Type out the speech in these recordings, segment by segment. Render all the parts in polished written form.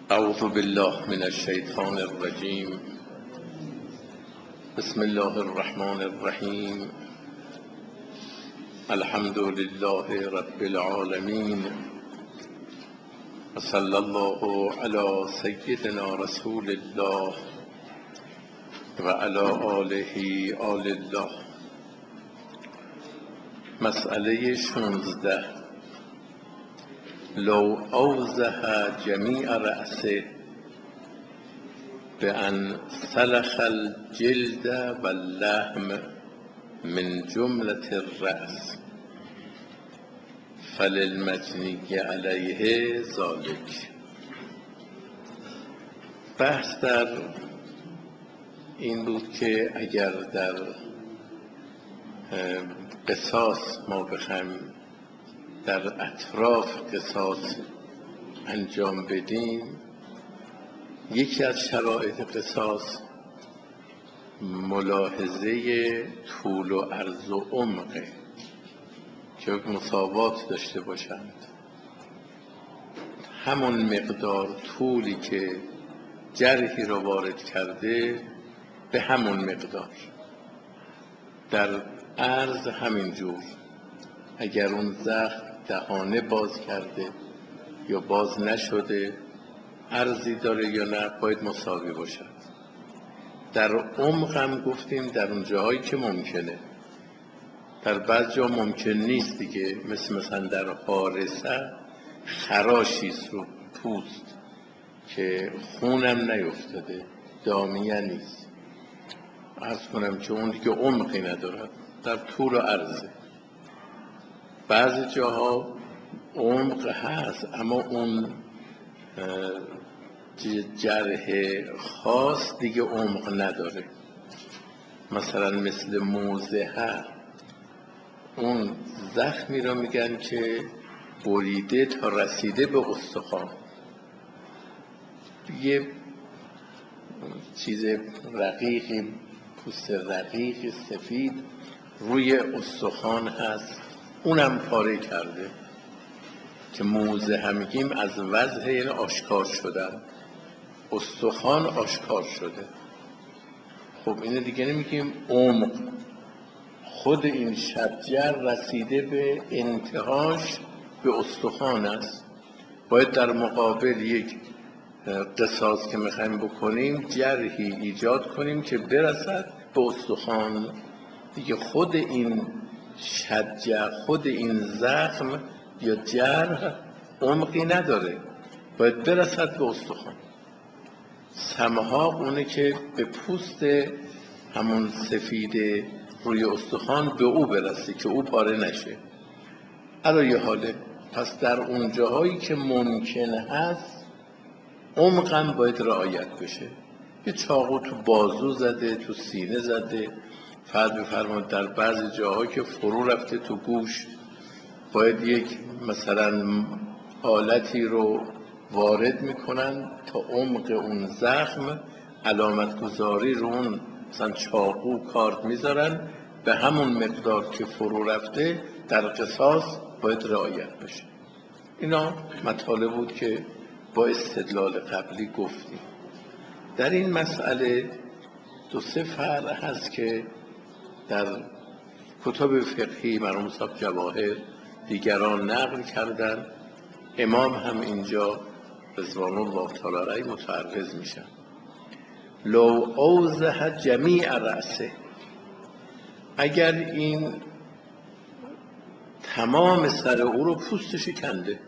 اعوذ بالله من الشیطان الرجیم. بسم الله الرحمن الرحیم. الحمد لله رب العالمین و صلی الله علی سیدنا رسول الله و علی آله آل الله. مسئله 16. لو اوضح جمیع رأسه بأن سلخ الجلد واللحم من جملة الرأس فللمجنی علیه ذلک. بحث در این بود که اگر در قصاص ما بخوایم در اطراف قصاص انجام بدیم، یکی از شرایط قصاص ملاحظه طول و عرض و عمقه که مساوات داشته باشند. همون مقدار طولی که جرحی را وارد کرده به همون مقدار، در عرض همین جور. اگر اون زخم دهانه باز کرده یا باز نشده، عرضی داره یا نه، باید مساوی باشد. در عمق هم گفتیم در اون جاهایی که ممکنه، در بعض جا ممکن نیست دیگه، مثلا در حارسه خراشیست رو پوست که خونم نیفتاده، دامیه نیست، عرض کنم که اون دیگه عمقی ندارد، در طول و عرضه. بعضی جاها عمق هست اما اون جرح خاص دیگه عمق نداره. مثلا مثل موضحه، اون زخمی را میگن که بریده تا رسیده به استخوان، یه چیز رقیقی، پوست رقیقی سفید روی استخوان هست، اونم پاره کرده که موضحه میگیم از وضع آشکار شدن، استخوان آشکار شده. خب اینه دیگه نمیگیم عمق، خود این شجر رسیده به انتهاش به استخوان است. باید در مقابل یک قصاص که میخوایم بکنیم جرحی ایجاد کنیم که برسد به استخوان دیگه. خود این شجر، خود این زخم یا جرح عمقی نداره، باید برسد به استخوان. سمحاق اونه که به پوست همون سفید روی استخوان به او برسه که او پاره نشه. علی حاله، پس در اون جاهایی که ممکن هست عمقم باید رعایت بشه. یه چاقو تو بازو زده، تو سینه زده، فرض بفرمایید در بعضی جاهایی که فرو رفته تو گوش، باید یک مثلا آلتی رو وارد میکنن تا عمق اون زخم، علامت گذاری رو اون مثلا چاقو کارت میذارن به همون مقدار که فرو رفته، در قصاص باید رعایت بشه. اینا مطالب بود که با استدلال قبلی گفتیم. در این مسئله دو سه فرع هست که در کتب فقهی مرحوم صاحب جواهر دیگران نقل کردن، امام هم اینجا رضوان الله تعالی علیه متعرض میشن. لو اوضح جمیع رأسه، اگر این تمام سر او رو پوستش کنده،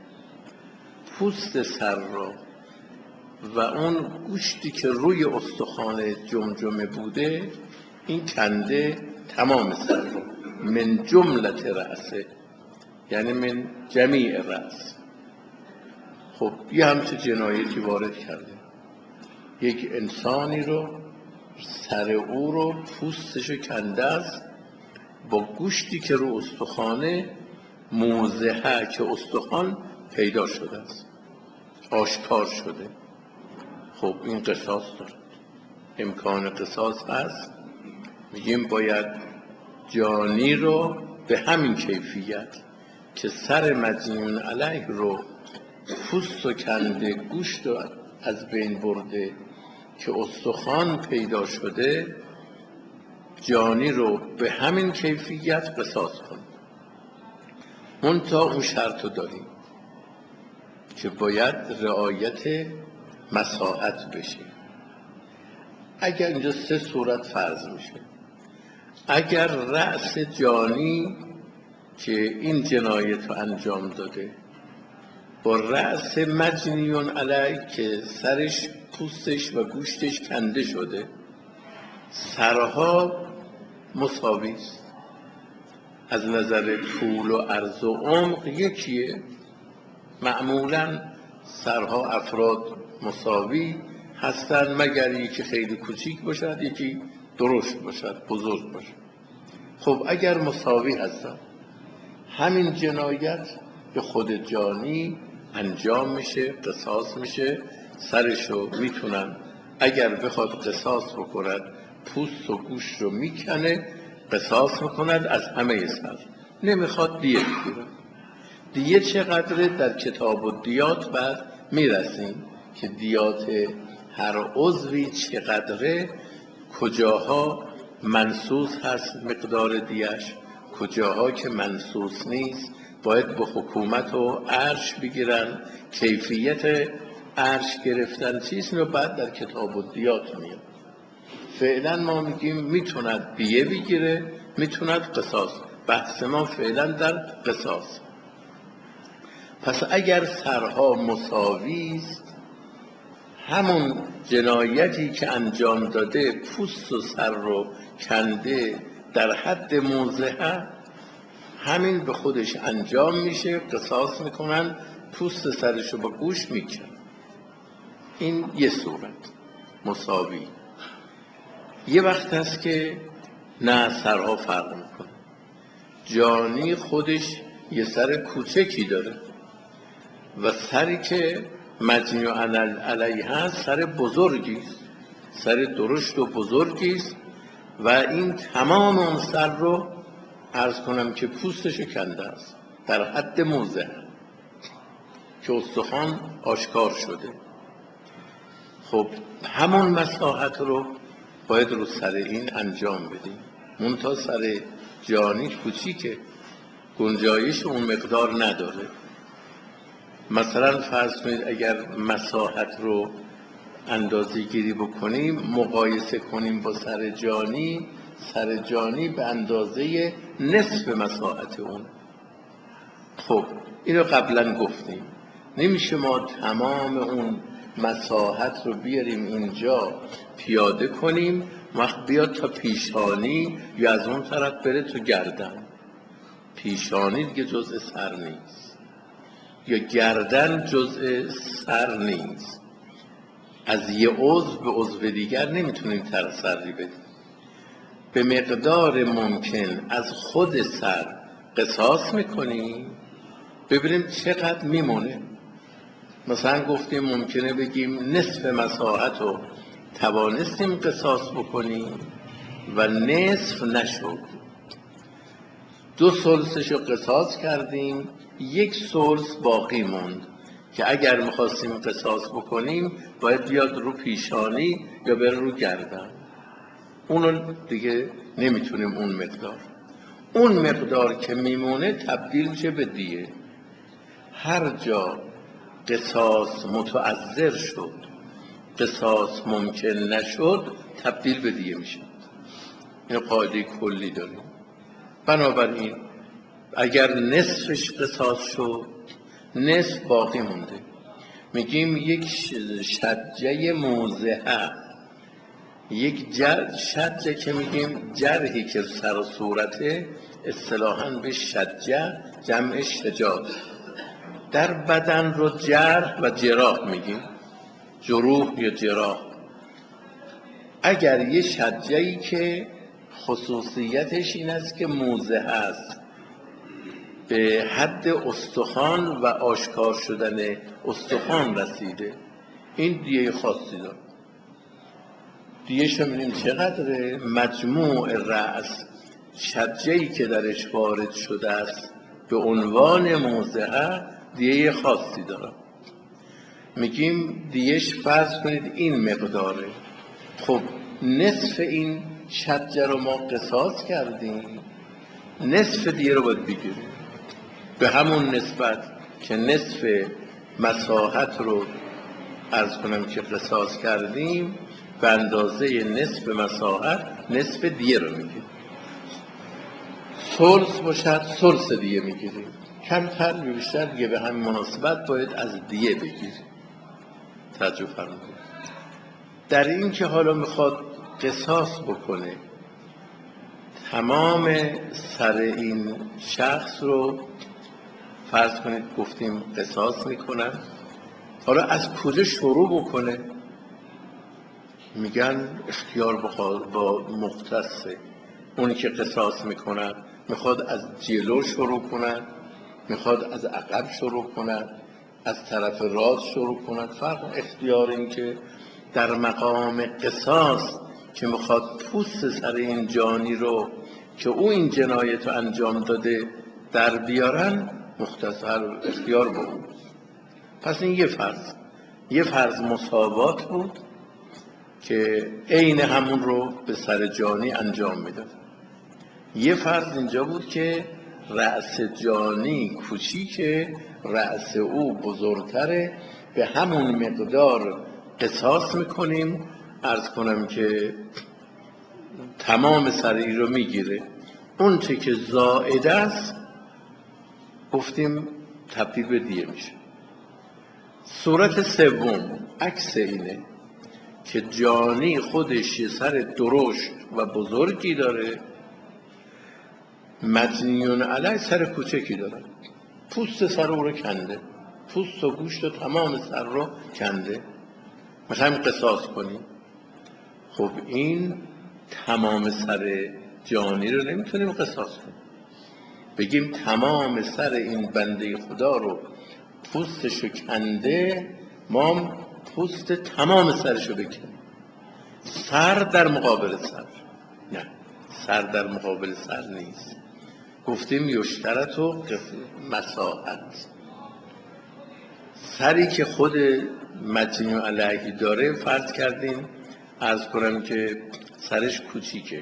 پوست سر را و اون گوشتی که روی استخوان جمجمه بوده این کنده تمام سر را، من جملت رأسه یعنی من جمیع رأس. خب یه همچه جنایتی وارد کرده، یک انسانی رو سر او رو پوستش کنده است با گوشتی که رو استخوانه موضحه که استخوان پیدا شده است، آشکار شده. خب این قصاص داره، امکان قصاص هست. میگیم باید جانی رو به همین کیفیت که سر مجنون علیه رو پوست و کنده، گوشت رو از بین برده که استخوان پیدا شده، جانی رو به همین کیفیت قصاص کن. منتها اون شرط رو داریم که باید رعایت مساحت بشه. اگر اینجا 3 صورت فرض میشه. اگر رأس جانی که این جنایت رو انجام داده با رأس مجنیون علیه که سرش، پوستش و گوشتش کنده شده، سرها مساوی است، از نظر طول و عرض و عمق یکیه. معمولا سرها افراد مساوی هستند، مگر یکی خیلی کوچیک باشد، یکی درشت باشد، بزرگ باشد. خب اگر مساوی هستند، همین جنایت به خود جانی انجام میشه، قصاص میشه. سرشو میتونن اگر بخواد قصاص بکند، پوست و گوشت رو میکنه، قصاص میکند از همه سر. نمیخواد دیه بگیره. دیه چقدره در کتاب الدیات بعد میرسیم که دیات هر عضوی چقدره، کجاها منصوص هست مقدار دیش، کجاها که منصوص نیست باید به حکومت و عرش بگیرن. کیفیت عرش گرفتن چیز رو بعد در کتاب الدیات میاد. فعلا ما میگیم میتوند دیه بگیره، میتوند قصاص. بحث ما فعلا در قصاص. پس اگر سرها مساوی است، همون جنایتی که انجام داده پوست و سر رو کنده در حد موضحه، همین به خودش انجام میشه، قصاص میکنن، پوست سرش رو با گوش میکن. این یه صورت مساوی. یه وقت هست که نه، سرها فرق میکنه. جانی خودش یه سر کوچکی داره و سری که مجنی علیه هست سر بزرگی است، سر درشت و بزرگی است و این تمام اون سر رو عرض کنم که پوستش کنده است در حد موضع که استخوان آشکار شده. خب همون مساحت رو باید رو سر این انجام بدیم. منتها سر جانی کوچیکه، گنجایش اون مقدار نداره. مثلا فرض کنید اگر مساحت رو اندازه گیری بکنیم، مقایسه کنیم با سر جانی، سر جانی به اندازه نصف مساحت اون. خب اینو قبلا گفتیم، نمیشه ما تمام اون مساحت رو بیاریم اینجا پیاده کنیم، وقت بیاد تا پیشانی یا از اون طرف بره تو گردن. پیشانی دیگه جزء سر نیست، یا گردن جزء سر نیست. از یه عضو به عضو دیگر نمیتونیم تسری بدیم. به مقدار ممکن از خود سر قصاص میکنیم، ببینیم چقدر میمونه. مثلا گفتیم ممکنه بگیم نصف مساحت رو توانستیم قصاص بکنیم و نصف نشد، 2/3 رو قصاص کردیم، 1/3 باقی موند که اگر میخواستیم قصاص بکنیم باید بیاد رو پیشانی یا بره رو گردن. اونو دیگه نمیتونیم. اون مقدار که میمونه تبدیل میشه به دیه. هر جا قصاص متعذر شد، قصاص ممکن نشد، تبدیل به دیه میشه. این قاعده کلی داریم. بنابراین اگر نصفش قصاص شد، نصف باقی مونده. میگیم یک شجه موضحه، یک شجه که میگیم جرحی که سر و صورته، اصطلاحاً به شجه جمع شجاع. در بدن رو جرح و جراح میگیم، جروح یا جراح. اگر یه شجه‌ای که خصوصیتش این است که موضح است، به حد استخوان و آشکار شدن استخوان رسیده، این دیه خاصی داره. دیه‌شو می‌بینیم چقدره. مجموع رأس، شجه‌ای که درش وارد شده است به عنوان موضحه، دیه خاصی داره. میگیم دیش فرض کنید این مقداره، خب نصف این شجر رو ما قصاص کردیم، نصف دیگه رو باید بگیریم به همون نسبت که نصف مساحت رو عرض کنم که قصاص کردیم، به اندازه نصف مساحت نصف دیگه رو میگیریم. ثلث باشد ثلث دیگه میگیریم، کمتر یا بیشتر دیگه به همین مناسبت باید از دیگه بگیریم. توجه فرمایید. در این که حالا میخواد قصاص بکنه، تمام سر این شخص رو فرض کنید گفتیم قصاص میکنن، حالا از کجا شروع بکنه؟ میگن اختیار با مختصه. اونی که قصاص میکنن میخواد از جلو شروع کنن، میخواد از عقب شروع کنن، از طرف راست شروع کنن، فرق اختیار این که در مقام قصاص که میخواد پوست سر این جانی رو که او این جنایت رو انجام داده در بیارن، مختصر اختیار با اون. پس این یه فرض مساوات بود که عین همون رو به سر جانی انجام میداد. یه فرض اینجا بود که رأس جانی کوچیکه، رأس او بزرگتره، به همون مقدار قصاص میکنیم. عرض کنم که تمام سری رو میگیره، اون چه که زائد است گفتیم تبدیل به دیه میشه. صورت سوم عکس اینه که جانی خودش یه سر درشت و بزرگی داره، مجنیون علیه سر کوچکی داره، پوست سر او رو کنده، پوست و گوشت و تمام سر رو کنده، میخوایم قصاص کنیم. خب این تمام سر جانی رو نمیتونیم قصاص کنیم، بگیم تمام سر این بنده خدا رو پوستشو کنده، ما پوست تمام سرشو بکنیم. سر در مقابل سر، نه، سر در مقابل سر نیست. گفتیم یشترط و مساحت. سری که خود مجنی علیه داره فرض کردیم، عرض کنم که سرش کوچیکه،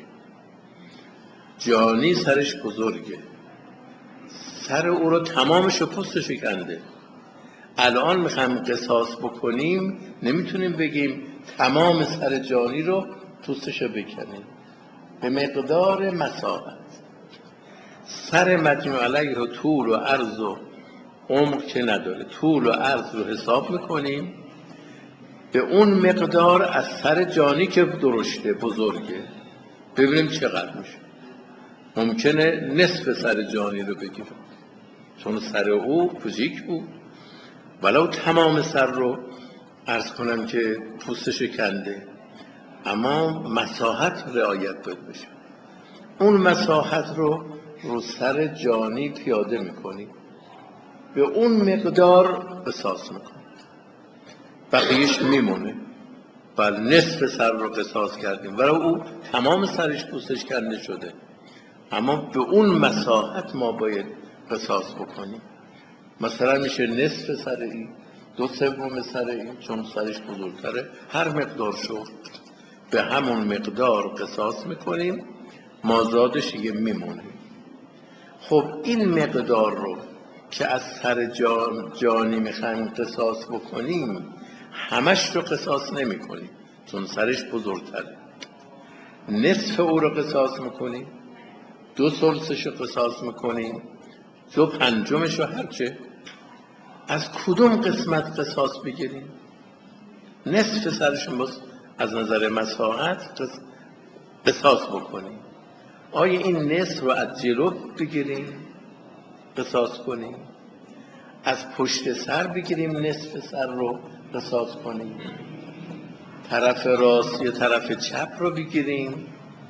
جانی سرش بزرگه، سر او رو تمامش پوستش کنده. الان میخوایم قصاص بکنیم، نمیتونیم بگیم تمام سر جانی رو پوستش رو بکنیم، به مقدار مساحت. سر مجنون علیه رو طول و عرض و عمق که نداره، طول و عرض رو حساب میکنیم، به اون مقدار از سر جانی که درشته بزرگه ببینیم چقدر میشه. ممکنه نصف سر جانی رو بگیریم چون سر او کوچیک بود، ولو تمام سر رو عرض کنم که پوستش کنده، اما مساحت رعایت باید بشه. اون مساحت رو سر جانی پیاده میکنی، به اون مقدار قصاص میکنی، بقیهش میمونه. بل نصف سر رو قصاص کردیم ولو او تمام سرش پوستش کنده شده، اما به اون مساحت ما باید قصاص بکنیم. مثلا میشه نصف سر این، 2/3 سر این، چون سرش بزرگتره، هر مقدار شد به همون مقدار قصاص میکنیم، مازادش دیگه میمونه. خب این مقدار رو که از سر جانی میخوایم قصاص بکنیم، همش رو قصاص نمی کنیم چون سرش بزرگتره، نصف او رو قصاص میکنیم، 2/3 رو قصاص میکنیم، 2/5 رو هرچه. از کدوم قسمت قصاص بگیریم؟ نصف سرشون باز از نظر مساحت قصاص بکنیم. آیا این نصف رو از جلو بگیریم قصاص کنیم، از پشت سر بگیریم نصف سر رو قصاص کنیم، طرف راست یا طرف چپ رو بگیریم،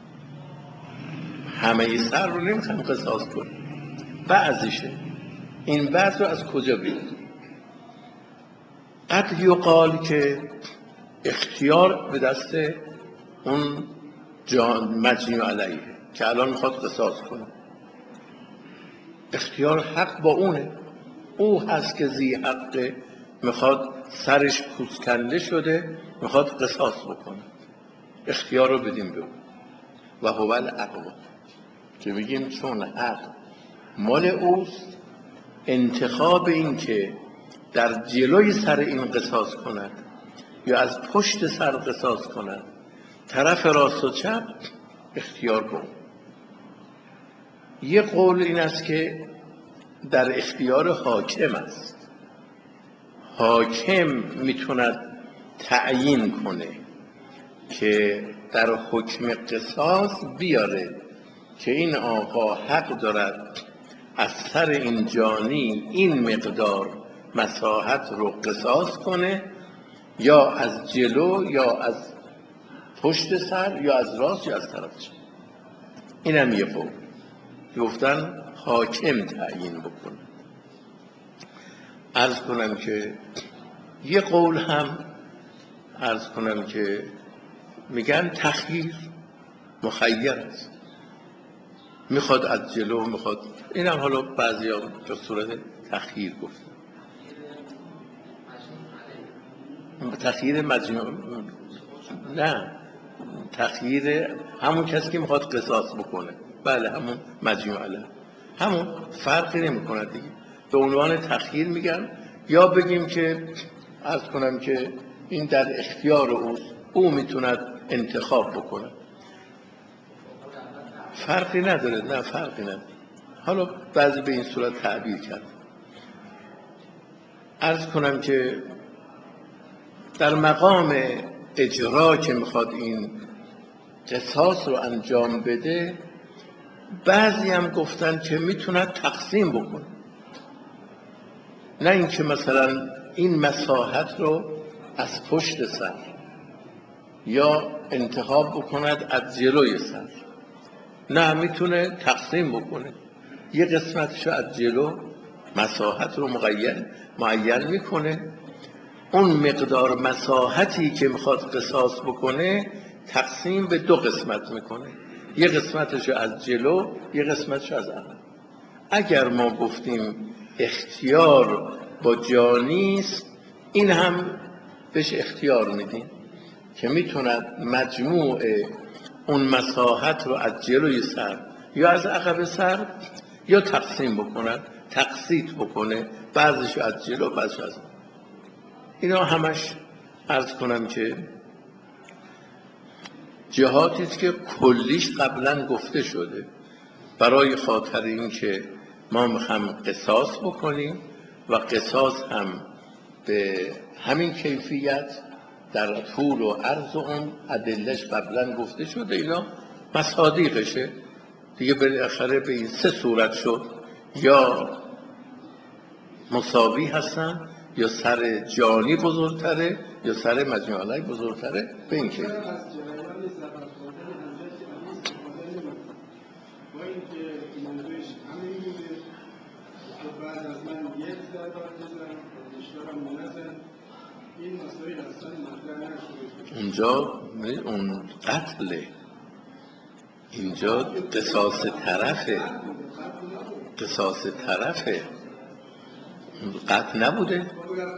همه سر رو نمیخوایم قصاص کنیم، بعضیشه. این بعض رو از کجا بگیریم؟ قد یقال که اختیار به دست اون مجنی علیه که الان میخواد قصاص کنه، اختیار حق با اونه، او هست که ذی حقه، میخواد سرش پوسکنده شده میخواد قصاص بکنه، اختیار رو بدیم به اون. و هو العقل، که میگیم چون عقل مال اوست، انتخاب این که در جلوی سر این قصاص کند یا از پشت سر قصاص کند، طرف راست و چپ اختیار با اون. یه قول این است که در اختیار حاکم است، حاکم میتوند تعیین کنه که در حکم قصاص بیاره که این آقا حق دارد از سر این جانی این مقدار مساحت رو قصاص کنه، یا از جلو یا از پشت سر یا از راست یا از طرف چپ. این هم یه قول گفتن حاکم تعیین بکنه. عرض کنم که یه قول هم عرض کنم که میگن تخییر، مخیر است، میخواد از جلو میخواد. این هم حالا بعضی ها به صورت تخییر گفتن. تخییر مجموع نه، تخییر همون کسی که میخواد قصاص بکنه، بله همون مجموعه، همون فرقی نمیکنه دیگه، به عنوان تخییر میگن. یا بگیم که عرض کنم که این در اختیار اوست، او میتوند انتخاب بکنه، فرقی نداره. نه فرقی نداره. حالا بعضی به این صورت تعبیر کرد. عرض کنم که در مقام اجرا که میخواد این قصاص رو انجام بده، بعضی هم گفتن که میتوند تقسیم بکنه، نه اینکه مثلا این مساحت رو از پشت سر یا انتخاب بکند از جلوی سر، نه میتونه تقسیم بکنه، یه قسمتشو از جلو مساحت رو معین میکنه، اون مقدار مساحتی که میخواد قصاص بکنه تقسیم به 2 قسمت میکنه، یه قسمتشو از جلو یه قسمتشو از عقب. اگر ما گفتیم اختیار با جانیست، این هم بهش اختیار میدیم که میتوند مجموع اون مساحت رو از جلوی سر یا از عقب سر یا تقسیم بکنه، تقسیط بکنه، بعضیشو از جلو بعضیشو از عقب. اینا همش عرض کنم که جهاتی است که کلیش قبلا گفته شده، برای خاطر این که ما میخوام قصاص بکنیم و قصاص هم به همین کیفیت در طول و عرض و اون ادلهش قبلا گفته شده، اینا مصادیقشه دیگه. بالاخره به این 3 صورت شد، یا مساوی هستن، یا سر جانی بزرگتره یا سر مجموعه بزرگتره. به این که اونجا اون قتله، اینجا قصاص طرفه، قصاص طرفه، قتل نبوده.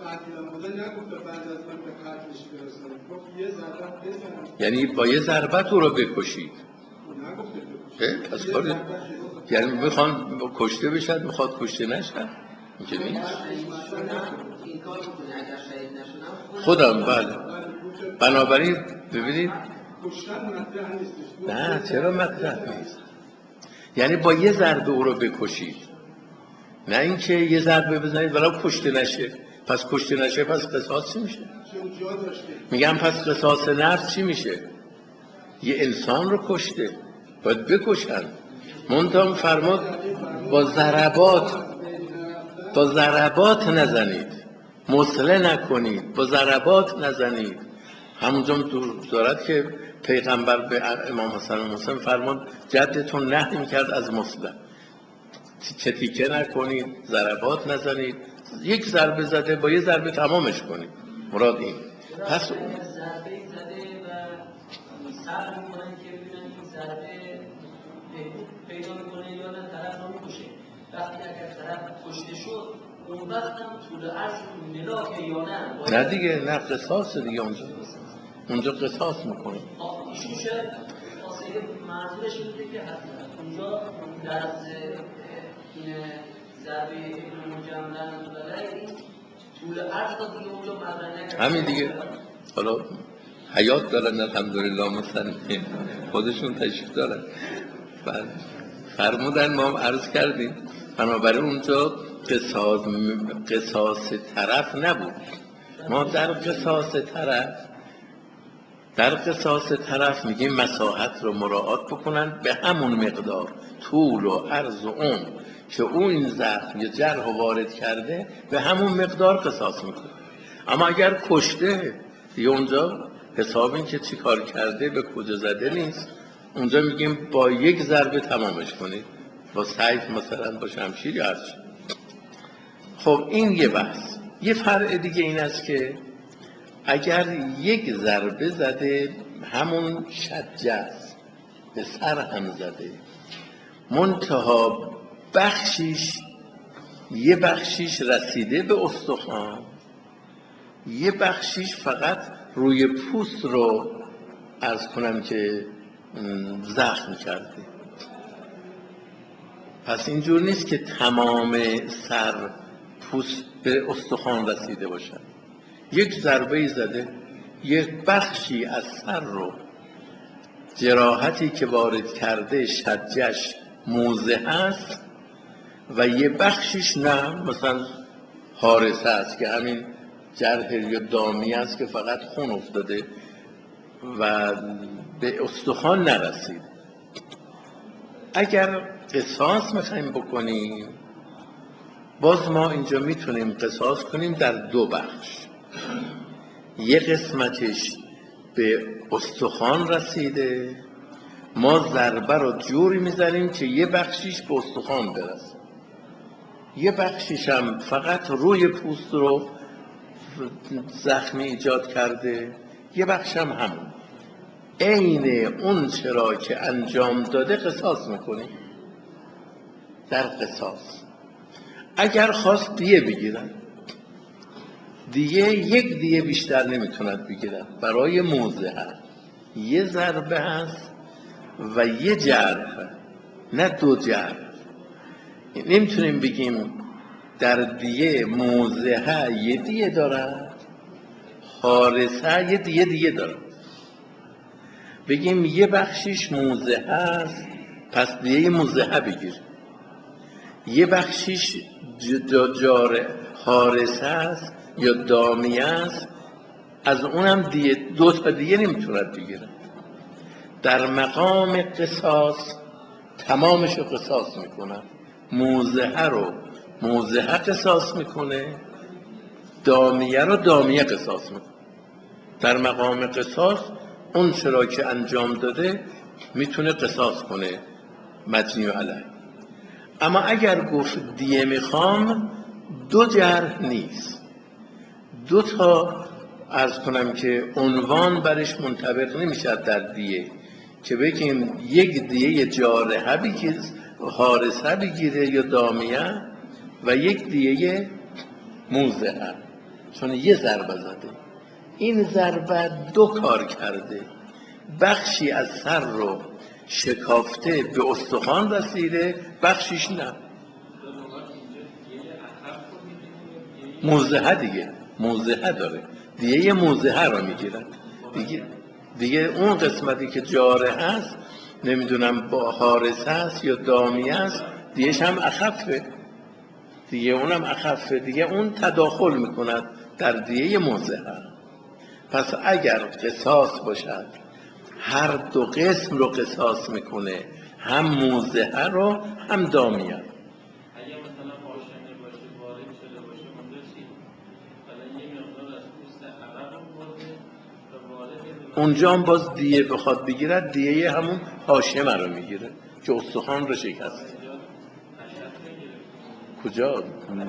یعنی با یه ضربت او رو بکشید. پس کاری یعنی میخوان کشته بشد، میخواد کشته نشد، اینجا نیست. خودم بله. بنابراین ببینید نه چرا مطرح نیست، یعنی با یه ضربه او رو بکشید، نه اینکه یه ضربه بزنید ولی کشته نشه. پس کشته نشه پس قصاص چی میشه؟ میگم پس قصاص نفس چی میشه؟ یه انسان رو کشته، باید بکشن. منتها فرمود با ضربات نزنید، مسله نکنید، با ضربات نزنید. همونجا دارد که پیغمبر به امام حسن و حسین فرمود جدتون نهی میکرد از مسله، تیکه نکنید، ضربات نزنید، یک ضربه زده با یه ضربه تمامش کنید، مراد این. پس اون ضربه زده و صبر میکنن که ببینن این ضربه پیدا میکنه یا نه طرف رو میکشه. وقتی اگر طرف کشته شد اون وقت هم طول عرض ملاک یا نه؟ نه دیگه، نه قصاص دیگه، اونجا قصاص میکنه. ایشون شاید واسه منظورش این بوده که اونجا در از این ضربه مجملن بلای طول عرض تا دیگه اونجا مدنه نکرد. همین دیگه. حالا حیات دارن الحمدلله، مثلا خودشون تشریف دارن. بعد فرمودن، ما هم عرض کردیم، بنابراین اونجا قصاص طرف نبود. ما در قصاص طرف میگیم مساحت رو مراعات بکنن به همون مقدار طول و عرض و عمر که اون این زخم یا جرح وارد کرده، به همون مقدار قصاص میکنه. اما اگر کشته دیگه اونجا حساب این که چی کار کرده، به کجا زده نیست. اونجا میگیم با یک ضربه تمامش کنید، با سیف مثلا، با شمشیر یا هرچی. خب این یه بحث. یه فرع دیگه این است که اگر یک ضربه زده، همون شجه است، به سر هم زده، منتها یه بخشیش رسیده به استخوان، یه بخشیش فقط روی پوست رو عرض کنم که زخم کرده. پس اینجور نیست که تمام سر پوست به استخوان رسیده باشد. یک ضربه زده، یک بخشی از سر رو، جراحتی که وارد کرده شجش موزه هست و یه بخشیش نه، مثلا حارسه است که همین جرح یا دامی است که فقط خون افتاده و به استخوان نرسید. اگر قصاص میخوایم بکنیم، باز ما اینجا میتونیم قصاص کنیم در دو بخش. یه قسمتش به استخوان رسیده، ما ضربه رو جوری میزنیم که یه بخشیش به استخوان برسه، یه بخشیش هم فقط روی پوست رو زخمی ایجاد کرده، یه بخش هم همون. عین اون چرا که انجام داده قصاص میکنیم. در قصاص اگر خواست دیه بگیرن، یک دیه بیشتر نمیتوند بگیرن. برای موزه هست، یه ضربه هست و یه جرح، نه دو جرح. نمیتونیم بگیم در دیه موزه یه دیه دارد، حارسه یه دیه دارد. بگیم یه بخشیش موزه هست، پس دیه موزه بگیر. یه بخشیش حارسه است یا دامی است، از اونم دو تا دیگه نمیتوند بگیره. در مقام قصاص تمامش رو قصاص میکنن. موزه قصاص میکنه، دامیه رو دامیه قصاص میکنه. در مقام قصاص اون چرا که انجام داده میتونه قصاص کنه مجنی علیه. اما اگر گفت دیه میخوام، دو جرح نیست، دو تا عرض کنم که عنوان برش منطبق نمیشد در دیه، که بگیم یک دیه جارحه بگیر، حارسه بگیره یا دامیه، و یک دیه موزه، چون یه ضربه زده. این ضربه دو کار کرده، بخشی از سر رو شکافته به استخوان رسیده، بخشیش نه. موزه دیگه، موزه داره، دیگه موزه رو میگیرن دیگه اون قسمتی که جاره هست، نمیدونم با حارسه هست یا دامی هست، دیگهش هم اخفه، دیگه اونم اخفه، دیگه اون تداخل میکند در دیگه موزه. پس اگر قصاص باشد، هر دو قسم رو قصاص میکنه، هم موزه رو هم دامیه. اگه مثلا پاشنه باشه، وارد شده باشه، اونجا چی؟ مثلا یه مقدار از پوست عقب رو برده و وارد، اونجا هم باز دیه بخواد بگیرد، دیه همون حاشیه رو میگیره که استخوان رو شکست. کجا؟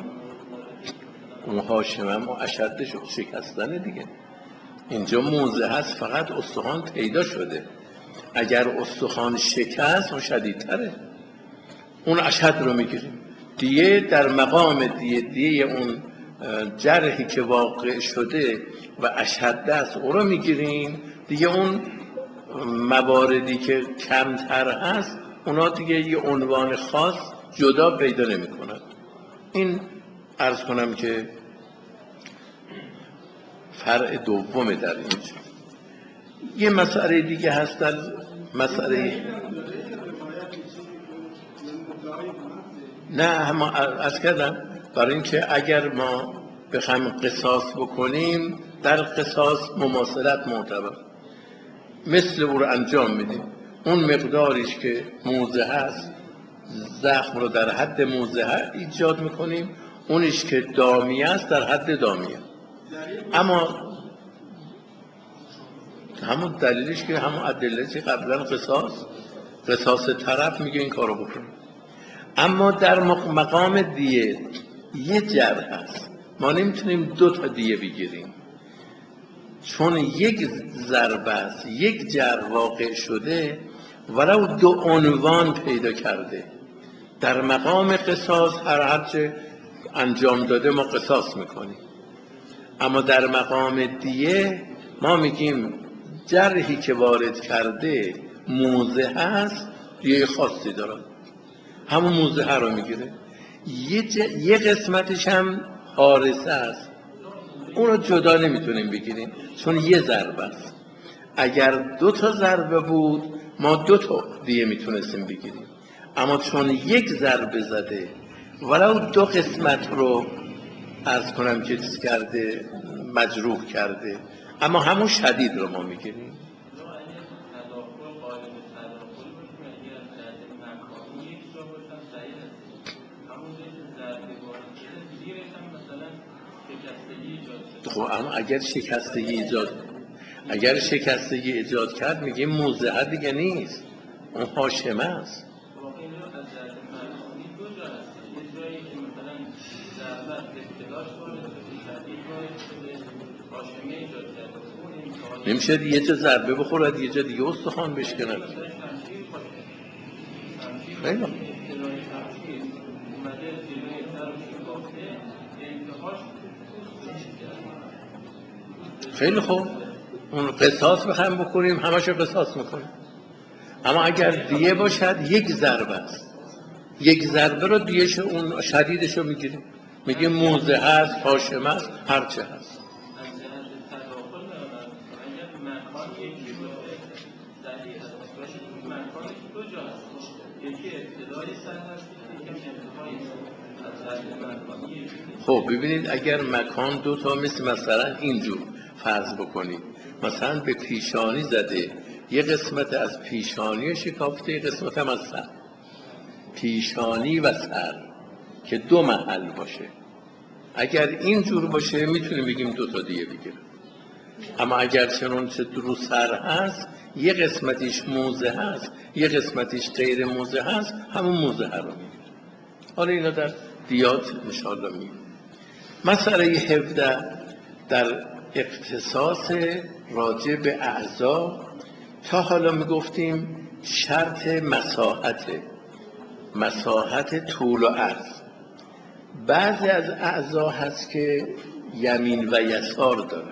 اون حاشیه هم اشدش شکستنه دیگه. اینجا موزه هست، فقط استخوان پیدا شده. اگر استخوان شکست اون شدیدتره، اون اشد رو میگیریم. دیه در مقام دیه اون جرحی که واقع شده و اشد است او رو میگیریم. دیگه اون مواردی که کمتر هست اونا دیگه یه عنوان خاص جدا پیدا نمی کنن. این عرض کنم که فرع دومه در اینجا. یه مسئله دیگه هست، در مسئله نه هم از کردم برای اینکه اگر ما بخوایم قصاص بکنیم در قصاص مماثلت معتبر، مثل او رو انجام میدیم. اون مقداریش که موزه هست زخم رو در حد موزه ایجاد میکنیم، اونیش که دامی است در حد دامیه. اما همون دلیلش که همون ادله که قبلا قصاص طرف میگه این کارو بکنیم. اما در مقام دیه یه جرح هست، ما نمیتونیم 2 تا دیه بگیریم، چون یک ضربه است، یک جرح واقع شده ولو 2 عنوان پیدا کرده. در مقام قصاص هرچه انجام داده ما قصاص میکنیم، اما در مقام دیه ما میگیم جرحی که وارد کرده موزه هست دیه خاصی داره، همون موزه رو میگیره. یه قسمتش هم حارسه است، اون رو جدا نمیتونیم بگیریم چون یه ضربه است. اگر 2 تا ضربه بود ما 2 تا دیه میتونستیم بگیریم، اما چون یک ضربه زده ولو 2 قسمت رو عرض کنم که چیز کرده، مجروح کرده، اما همون شدید رو ما میگیریم. خب اما اگر شکستگی ایجاد کرد میگیم موضع دیگه نیست، اون هاشمه است. نمیشه یه جا ضربه بخورد یه جا دیگه استخوان بشکند. خیلی خوب، اون قصاص بخوایم بکنیم همشو قصاص میکنیم. اما اگر دیه باشد یک ضربه است، یک ضربه رو دیهش اون شدیدش رو میگیریم، میگیم موزه هست، هاشمه هست، هرچه هست. خب ببینید اگر مکان 2 تا مثلا اینجور فرض بکنید، مثلا به پیشانی زده، یه قسمت از پیشانی شکافته، یه قسمت هم از سر، پیشانی و سر که 2 محل باشه، اگر اینجور باشه میتونیم بگیم 2 تا دیگه بگیریم. اما اگر چنانچه رو سر هست، یه قسمتیش موزه هست یه قسمتیش غیر موزه هست، همون موزه رو میگیریم. حالا اینا در دیات انشاءالله میگیم. مسئله 17 در اختصاص راجع به اعضا. تا حالا میگفتیم شرط مساحت طول و عرض. بعضی از اعضا هست که یمین و یسار دارد،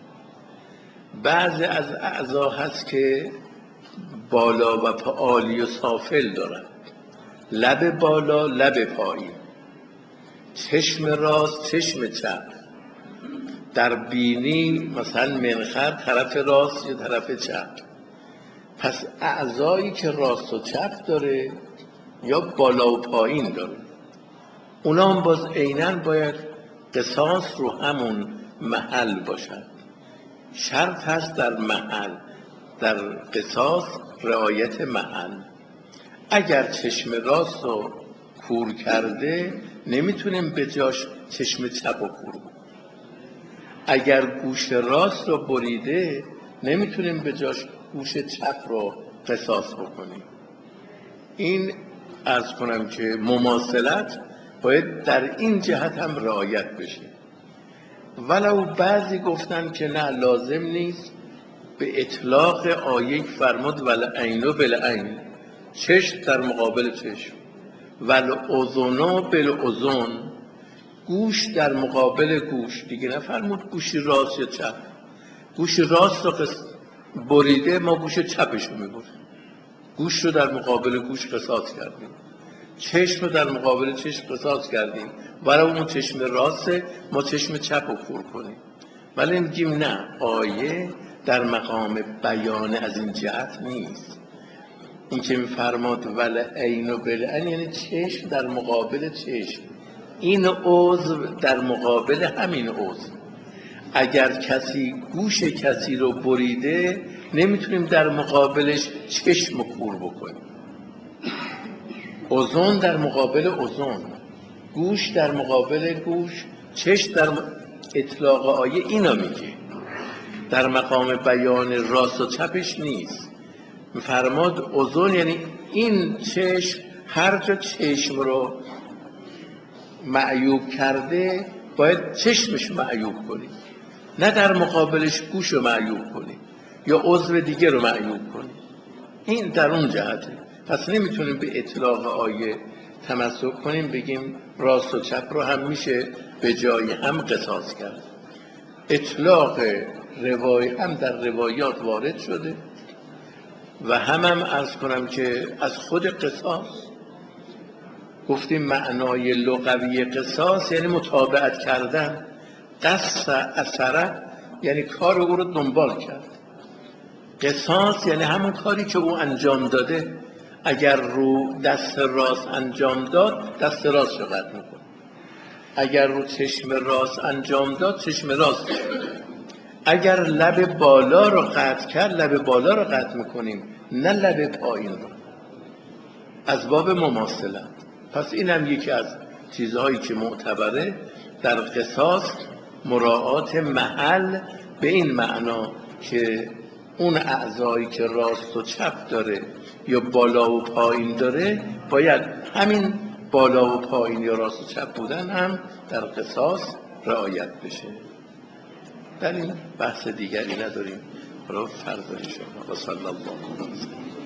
بعضی از اعضا هست که بالا و عالی و سافل دارد، لب بالا لب پایین، چشم راست چشم چپ، در بینی مثلا منخر طرف راست یا طرف چپ. پس اعضایی که راست و چپ داره یا بالا و پایین داره، اونا هم باز عیناً باید قصاص رو همون محل باشد. شرط هست در محل، در قصاص رعایت محل. اگر چشم راست رو کور کرده نمیتونیم به جاش چشم چپ رو کور کنیم. اگر گوش راست رو بریده نمیتونیم به جاش گوش چپ رو قصاص بکنیم. این عرض کنم که مماثلت باید در این جهت هم رعایت بشه. ولو بعضی گفتن که نه لازم نیست، به اطلاق آیه فرمود ولعین و بالعین، چشم در مقابل چشم، والاذنا بالاذن، گوش در مقابل گوش، دیگه نفرمود گوشی راست یا چپ. گوش راست رو بریده، ما گوش چپش رو میبریم. گوش رو در مقابل گوش قصاص کردیم، چشم رو در مقابل چشم قصاص کردیم، برای اون چشم راسته ما چشم چپ رو کور کنیم. ولی میگیم نه، آیه در مقام بیان از این جهت نیست. این که میفرماد والعین بالعین یعنی چشم در مقابل چشم، این عضو در مقابل همین عضو. اگر کسی گوش کسی رو بریده، نمیتونیم در مقابلش چشم رو کور بکنیم. اذن در مقابل اذن، گوش در مقابل گوش، چشم در اطلاق آیه اینا میگه، در مقام بیان راست و چپش نیست. فرماد اذن یعنی این چشم، هر جا چشم رو معیوب کرده باید چشمش معیوب کنیم، نه در مقابلش گوش رو معیوب کنیم یا عضو دیگه رو معیوب کنیم. این در اون جهته. پس نمیتونیم به اطلاق آیه تمسک کنیم بگیم راست و چپ رو هم میشه به جای هم قصاص کرد. اطلاق هم در روایات وارد شده و هم عرض کنم که از خود قصاص گفتیم معنای لغوی قصاص یعنی متابعت کردن، قص اثره یعنی کار او رو دنبال کرد. قصاص یعنی همون کاری که او انجام داده، اگر رو دست راست انجام داد دست راست رو قطع میکنه، اگر رو چشم راست انجام داد چشم راست رو، اگر لب بالا رو قطع کرد لب بالا رو قطع میکنیم نه لب پایین رو، از باب مماثلت. پس این هم یکی از چیزهایی که معتبره در قصاص، مراعات محل به این معنا که اون اعضایی که راست و چپ داره یا بالا و پایین داره باید همین بالا و پایین یا راست و چپ بودن هم در قصاص رعایت بشه. در این بحث دیگری نداریم، برای فردا ان شاء الله. و صلی الله علیه و سلم.